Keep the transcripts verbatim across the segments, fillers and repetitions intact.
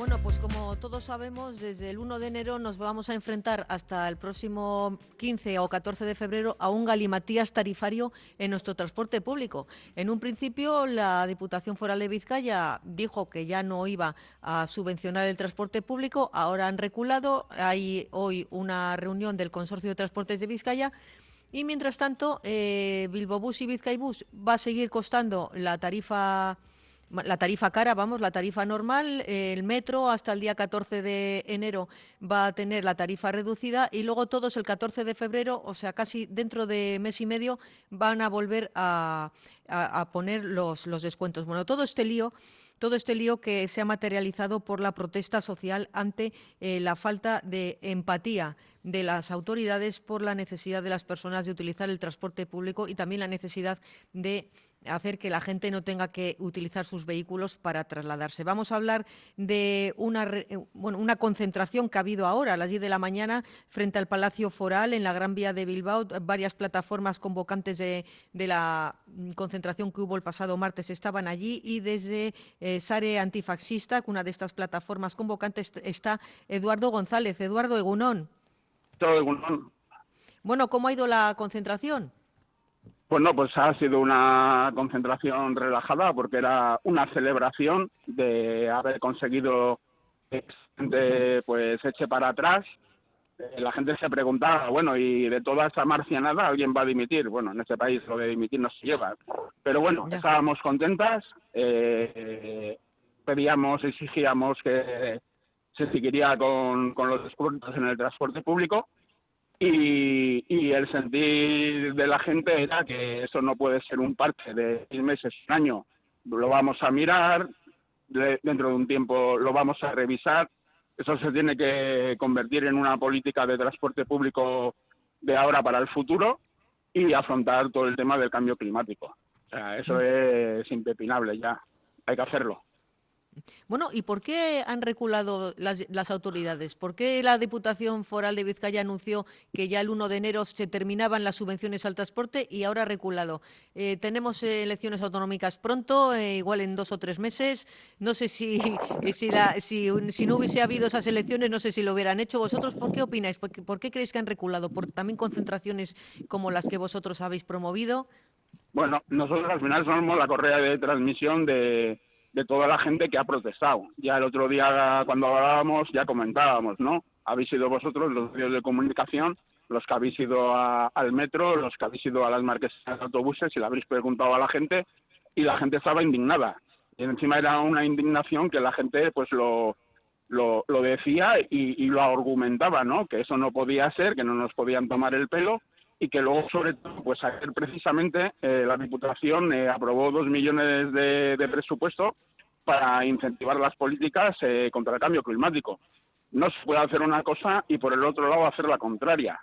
Bueno, pues como todos sabemos, desde el uno de enero nos vamos a enfrentar hasta el próximo quince o catorce de febrero a un galimatías tarifario en nuestro transporte público. En un principio, la Diputación Foral de Vizcaya dijo que ya no iba a subvencionar el transporte público, ahora han reculado. Hay hoy una reunión del Consorcio de Transportes de Vizcaya. Y mientras tanto, eh, Bilbobús y Bizkaibus va a seguir costando la tarifa la tarifa cara, vamos, la tarifa normal. El metro hasta el día catorce de enero va a tener la tarifa reducida y luego todos el catorce de febrero, o sea, casi dentro de mes y medio, van a volver a, a, a poner los, los descuentos. Bueno, todo este lío... Todo este lío que se ha materializado por la protesta social ante eh, la falta de empatía de las autoridades por la necesidad de las personas de utilizar el transporte público y también la necesidad de hacer que la gente no tenga que utilizar sus vehículos para trasladarse. Vamos a hablar de una, bueno, una concentración que ha habido ahora a las diez de la mañana frente al Palacio Foral en la Gran Vía de Bilbao. Varias plataformas convocantes de, de la concentración que hubo el pasado martes estaban allí y desde eh, Sare Antifascista, una de estas plataformas convocantes, está Eduardo González. Eduardo, egunón. Todo egunón. Bueno, ¿cómo ha ido la concentración? Pues no, pues ha sido una concentración relajada porque era una celebración de haber conseguido que la gente pues eche para atrás. La gente se preguntaba, bueno, y de toda esta marcianada alguien va a dimitir. Bueno, en este país lo de dimitir no se lleva. Pero bueno, ya. Estábamos contentas, eh, pedíamos, exigíamos que se seguiría con, con los descuentos en el transporte público. Y, y el sentir de la gente era que eso no puede ser un parche de seis meses, un año. Lo vamos a mirar, de, dentro de un tiempo lo vamos a revisar. Eso se tiene que convertir en una política de transporte público de ahora para el futuro y afrontar todo el tema del cambio climático. O sea, eso es impepinable ya, hay que hacerlo. Bueno, ¿y por qué han reculado las, las autoridades? ¿Por qué la Diputación Foral de Vizcaya anunció que ya el uno de enero se terminaban las subvenciones al transporte y ahora ha reculado? Eh, tenemos eh, elecciones autonómicas pronto, eh, igual en dos o tres meses. No sé si, si, la, si, si no hubiese habido esas elecciones, no sé si lo hubieran hecho. ¿Vosotros por qué opináis? ¿Por qué, por qué creéis que han reculado? ¿Por también concentraciones como las que vosotros habéis promovido? Bueno, nosotros al final somos la correa de transmisión de... de toda la gente que ha protestado. Ya el otro día, cuando hablábamos, ya comentábamos, ¿no? Habéis sido vosotros, los medios de comunicación, los que habéis ido a, al metro, los que habéis ido a las marquesas de autobuses y le habréis preguntado a la gente y la gente estaba indignada. Y encima era una indignación que la gente pues lo, lo, lo decía y, y lo argumentaba, ¿no? Que eso no podía ser, que no nos podían tomar el pelo y que luego, sobre todo, pues ayer precisamente eh, la Diputación eh, aprobó dos millones de, de presupuesto para incentivar las políticas eh, contra el cambio climático. No se puede hacer una cosa y por el otro lado hacer la contraria.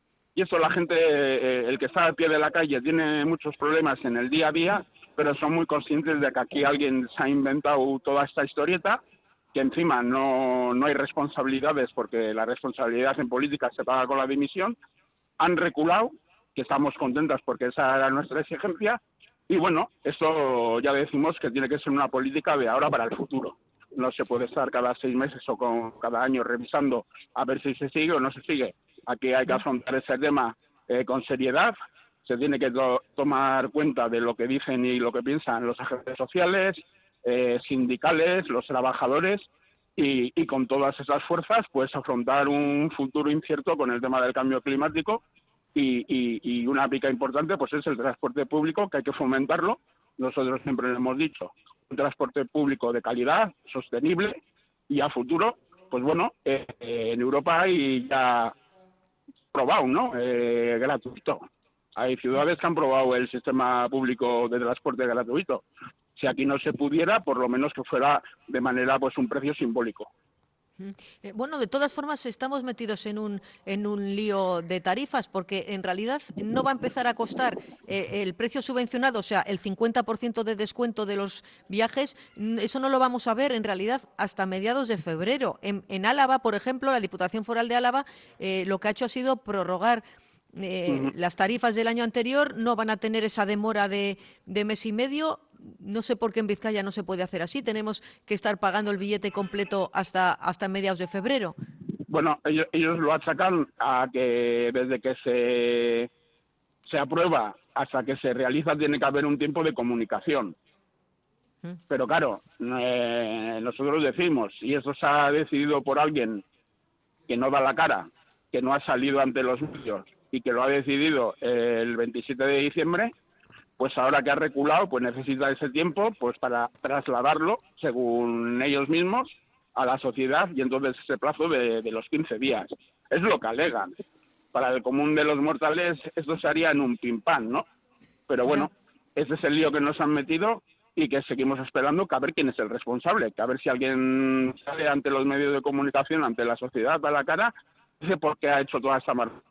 Y eso la gente, eh, el que está al pie de la calle, tiene muchos problemas en el día a día, pero son muy conscientes de que aquí alguien se ha inventado toda esta historieta, que encima no, no hay responsabilidades porque la responsabilidad en política se paga con la dimisión. Han reculado, que estamos contentas porque esa era nuestra exigencia, y bueno, esto ya decimos que tiene que ser una política de ahora para el futuro. No se puede estar cada seis meses o con, cada año revisando a ver si se sigue o no se sigue. Aquí hay que afrontar ese tema eh, con seriedad, se tiene que to tomar cuenta de lo que dicen y lo que piensan los agentes sociales, eh, sindicales, los trabajadores, Y, y con todas esas fuerzas, pues afrontar un futuro incierto con el tema del cambio climático y, y, y una pica importante pues es el transporte público, que hay que fomentarlo. Nosotros siempre lo hemos dicho, un transporte público de calidad, sostenible y a futuro, pues bueno, eh, eh, en Europa hay ya probado, ¿no? Eh, gratuito. Hay ciudades que han probado el sistema público de transporte gratuito. Si aquí no se pudiera, por lo menos que fuera de manera, pues un precio simbólico. Eh, bueno, de todas formas estamos metidos en un en un lío de tarifas porque en realidad no va a empezar a costar eh, el precio subvencionado, o sea, el cincuenta por ciento de descuento de los viajes, eso no lo vamos a ver en realidad hasta mediados de febrero. En, en Álava, por ejemplo, la Diputación Foral de Álava eh, lo que ha hecho ha sido prorrogar Eh, uh-huh. las tarifas del año anterior, no van a tener esa demora de, de mes y medio. no sé por qué en Vizcaya no se puede hacer así. Tenemos que estar pagando el billete completo hasta, hasta mediados de febrero. Bueno, ellos, ellos lo achacan a que desde que se, se aprueba hasta que se realiza tiene que haber un tiempo de comunicación. ¿Mm? Pero claro, eh, nosotros decimos, y eso se ha decidido por alguien que no da la cara, que no ha salido ante los medios y que lo ha decidido el veintisiete de diciembre, pues ahora que ha reculado, pues necesita ese tiempo pues para trasladarlo, según ellos mismos, a la sociedad, y entonces ese plazo de, de los quince días. Es lo que alegan. Para el común de los mortales esto se haría en un pim pam, ¿no? Pero bueno, ese es el lío que nos han metido y que seguimos esperando que a ver quién es el responsable, que a ver si alguien sale ante los medios de comunicación, ante la sociedad, a la cara, dice por qué ha hecho toda esta marcha.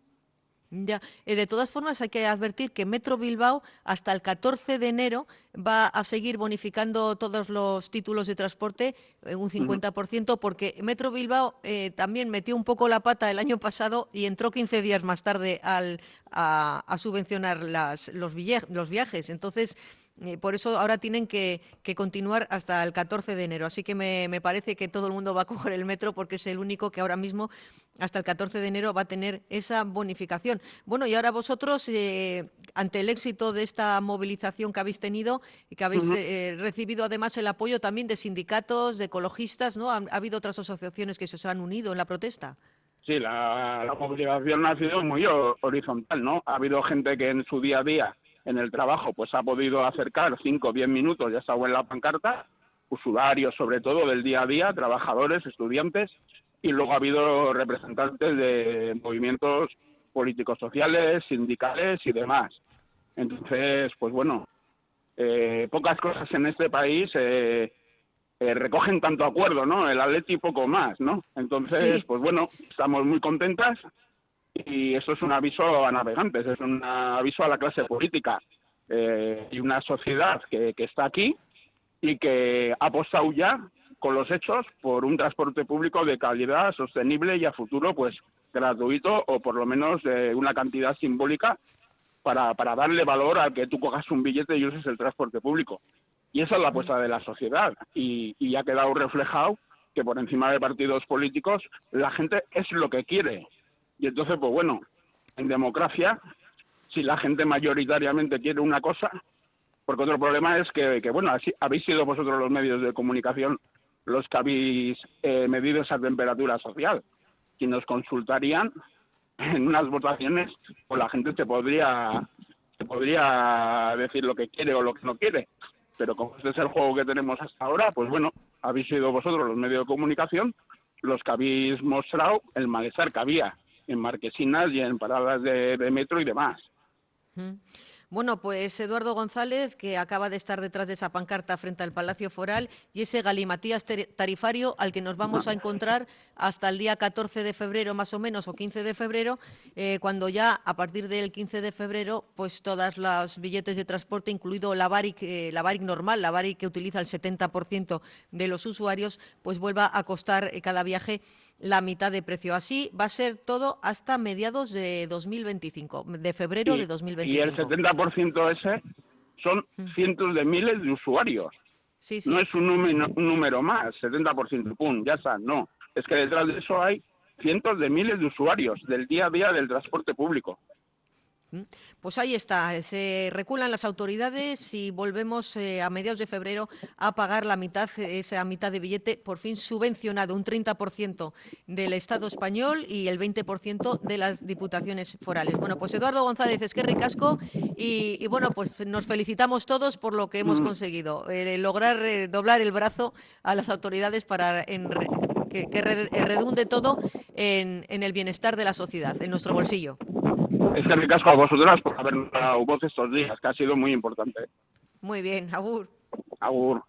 Ya, eh, de todas formas hay que advertir que Metro Bilbao hasta el catorce de enero va a seguir bonificando todos los títulos de transporte en un cincuenta por ciento, porque Metro Bilbao eh, también metió un poco la pata el año pasado y entró quince días más tarde al, a, a subvencionar las, los, los viajes. Entonces, Eh, por eso ahora tienen que, que continuar hasta el catorce de enero. Así que me, me parece que todo el mundo va a coger el metro porque es el único que ahora mismo, hasta el catorce de enero, va a tener esa bonificación. Bueno, y ahora vosotros, eh, ante el éxito de esta movilización que habéis tenido y que habéis uh-huh. eh, recibido además el apoyo también de sindicatos, de ecologistas, ¿no? ¿Ha, ha habido otras asociaciones que se han unido en la protesta? Sí, la, la movilización ha sido muy horizontal, ¿no? Ha habido gente que en su día a día en el trabajo pues ha podido acercar cinco o diez minutos, ya estaba en la pancarta, usuarios sobre todo del día a día, trabajadores, estudiantes, y luego ha habido representantes de movimientos políticos sociales, sindicales y demás. Entonces, pues bueno, eh, pocas cosas en este país eh, eh, recogen tanto acuerdo, ¿no? El Atleti poco más, ¿no? Entonces, sí. Pues bueno, estamos muy contentas. Y eso es un aviso a navegantes, es un aviso a la clase política eh, y una sociedad que, que está aquí y que ha apostado ya con los hechos por un transporte público de calidad, sostenible y a futuro pues gratuito o por lo menos de una cantidad simbólica para, para darle valor a que tú cojas un billete y uses el transporte público. Y esa es la apuesta de la sociedad y, y ha quedado reflejado que por encima de partidos políticos la gente es lo que quiere. Y entonces, pues bueno, en democracia, si la gente mayoritariamente quiere una cosa, porque otro problema es que, que bueno, así, habéis sido vosotros los medios de comunicación los que habéis eh, medido esa temperatura social. Si nos consultarían en unas votaciones, pues la gente te podría, te podría decir lo que quiere o lo que no quiere. Pero como este es el juego que tenemos hasta ahora, pues bueno, habéis sido vosotros los medios de comunicación los que habéis mostrado el malestar que había en marquesinas y en paradas de, de metro y demás. Bueno, pues Eduardo González, que acaba de estar detrás de esa pancarta frente al Palacio Foral, y ese galimatías tarifario al que nos vamos a encontrar hasta el día catorce de febrero más o menos, o quince de febrero, eh, cuando ya a partir del quince de febrero, pues todos los billetes de transporte, incluido la Baric, eh, la Baric normal, la Baric que utiliza el setenta por ciento de los usuarios, pues vuelva a costar eh, cada viaje la mitad de precio. Así va a ser todo hasta mediados de dos mil veinticinco, de febrero y, de dos mil veinticinco. Y el setenta por ciento ese son cientos de miles de usuarios. Sí, sí. No es un número, un número más, setenta por ciento, pum, ya está, no. Es que detrás de eso hay cientos de miles de usuarios del día a día del transporte público. Pues ahí está, se reculan las autoridades y volvemos eh, a mediados de febrero a pagar la mitad, esa mitad de billete, por fin subvencionado, un treinta por ciento del Estado español y el veinte por ciento de las diputaciones forales. Bueno, pues Eduardo González, es que ricasco y, y bueno, pues nos felicitamos todos por lo que hemos conseguido, eh, lograr eh, doblar el brazo a las autoridades para en, que, que redunde todo en, en el bienestar de la sociedad, en nuestro bolsillo. Es que ricasco a vosotras por habernos dado voz estos días, que ha sido muy importante. Muy bien, agur. Agur.